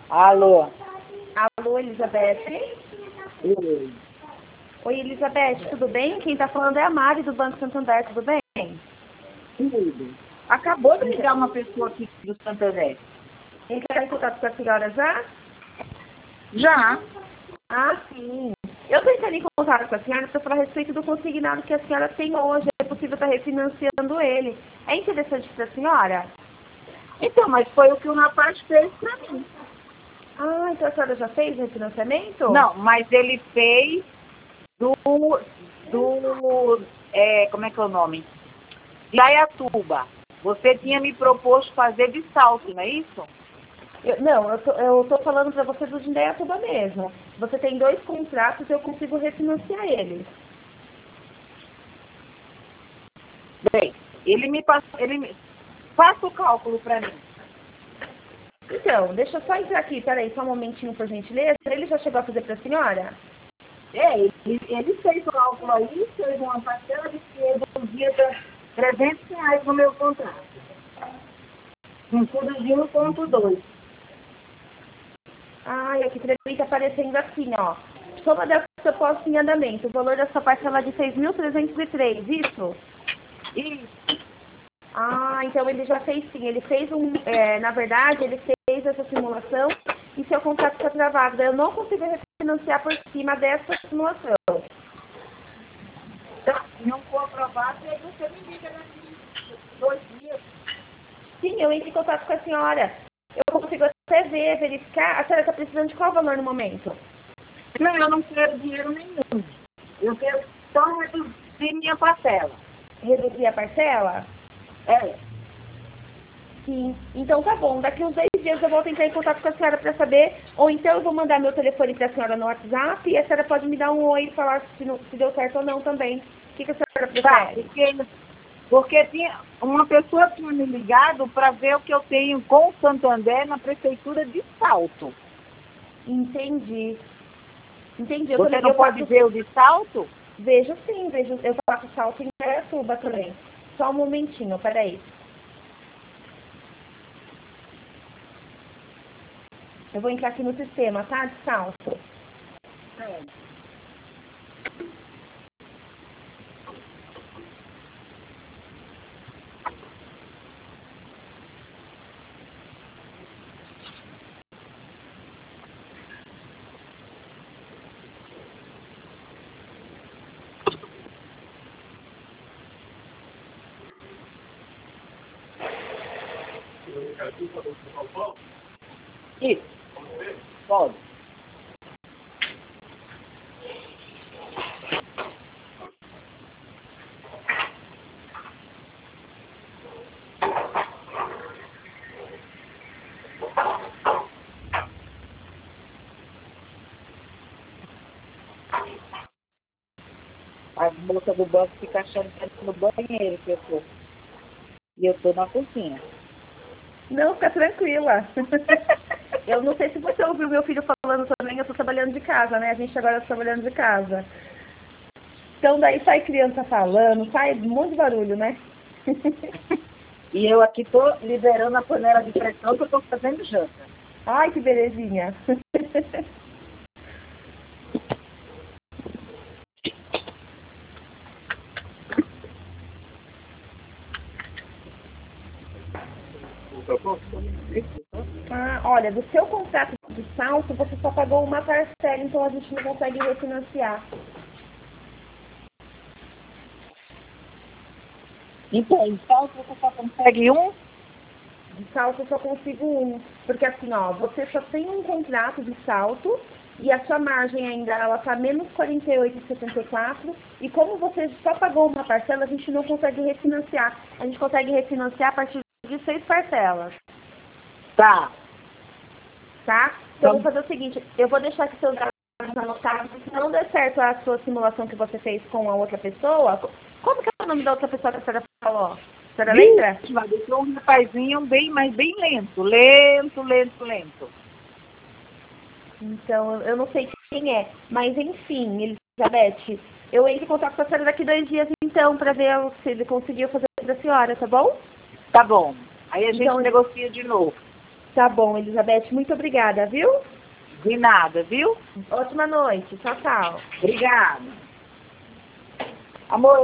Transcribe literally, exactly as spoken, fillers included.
Alô? Alô, Elizabeth? Oi. Oi, Elizabeth, tudo bem? Quem está falando é a Mari, do Banco Santander, tudo bem? Tudo. Acabou de ligar uma pessoa aqui do Santander. Ele está em contato com a senhora já? Já. Ah, sim. Eu estou entrando em contato com a senhora para falar a respeito do consignado que a senhora tem hoje. É possível estar refinanciando ele. É interessante para a senhora? Então, mas foi o que o rapaz fez pra mim. Ah, então a senhora já fez o refinanciamento? Não, mas ele fez do... do é, como é que é o nome? De Ayatuba. Você tinha me proposto fazer de Salto, não é isso? Eu, não, eu tô, eu tô falando para você do de Indaiatuba mesmo. Você tem dois contratos e eu consigo refinanciar eles. Bem, ele me passou... Ele me... Faça o cálculo pra mim. Então, deixa eu só entrar aqui, peraí, só um momentinho, por gentileza. Ele já chegou a fazer para a senhora? É, ele, ele fez o cálculo aí, fez uma parcela de que reduzia trezentos reais no meu contrato. Um custo de um ponto dois. Ai, aqui para mim está aparecendo assim, ó. Soma da sua posse em andamento. O valor da sua parcela é de seis mil trezentos e três, isso? E Ah, então ele já fez sim. Ele fez um... É, na verdade, ele fez essa simulação e seu contrato está travado. Eu não consigo refinanciar por cima dessa simulação. tá, se não for aprovado, aí você me liga daqui dois dias. Sim, eu entro em contato com a senhora. Eu consigo até ver, verificar. A senhora está precisando de qual valor no momento? Não, eu não quero dinheiro nenhum. Eu quero só reduzir minha parcela. Reduzir a parcela? É, Sim. Então tá bom. Daqui uns dois dias eu volto a entrar em contato com a senhora para saber. Ou então eu vou mandar meu telefone para a senhora no WhatsApp e a senhora pode me dar um oi e falar se, não, se deu certo ou não também. O que, que a senhora tá, prefere? porque, porque tinha, uma pessoa tinha me ligado para ver o que eu tenho com o Santander na prefeitura de Salto. Entendi. Entendi. Eu Você também não eu pode faço. ver o de Salto? Vejo sim, vejo. Eu faço salto em Indaiatuba também. Só um momentinho, peraí. Eu vou entrar aqui no sistema, tá? De salto. É. Isso, pode. A moça do banco fica achando que é no banheiro que eu tô. E eu tô na cozinha. Não, fica tranquila. Eu não sei se você ouviu meu filho falando também, eu tô trabalhando de casa, né? A gente agora tá trabalhando de casa. Então daí sai criança falando, sai um monte de barulho, né? E eu aqui tô liberando a panela de pressão que eu tô fazendo janta. Ai, que belezinha. Ah, olha, do seu contrato de salto, você só pagou uma parcela, então a gente não consegue refinanciar. Então, então você só consegue um? De salto eu só consigo um, porque assim, ó, você só tem um contrato de salto e a sua margem ainda, ela tá menos quarenta e oito vírgula setenta e quatro e como você só pagou uma parcela, a gente não consegue refinanciar. A gente consegue refinanciar a partir de seis parcelas, Tá. tá? Então eu vou fazer o seguinte, eu vou deixar aqui seus dados anotados, se não der certo a sua simulação que você fez com a outra pessoa, como que é o nome da outra pessoa que a senhora falou? A senhora lembra? Mas deixou um rapazinho bem, mas bem lento. Lento, lento, lento. Então, eu não sei quem é. Mas, enfim, Elizabeth, eu entro em contato com a senhora daqui dois dias, então, para ver se ele conseguiu fazer para a senhora, tá bom? Tá bom. Aí a gente Então, negocia de novo. Tá bom, Elizabeth, muito obrigada, viu? De nada, viu? Ótima noite. Tchau, tchau. Obrigada. Amor.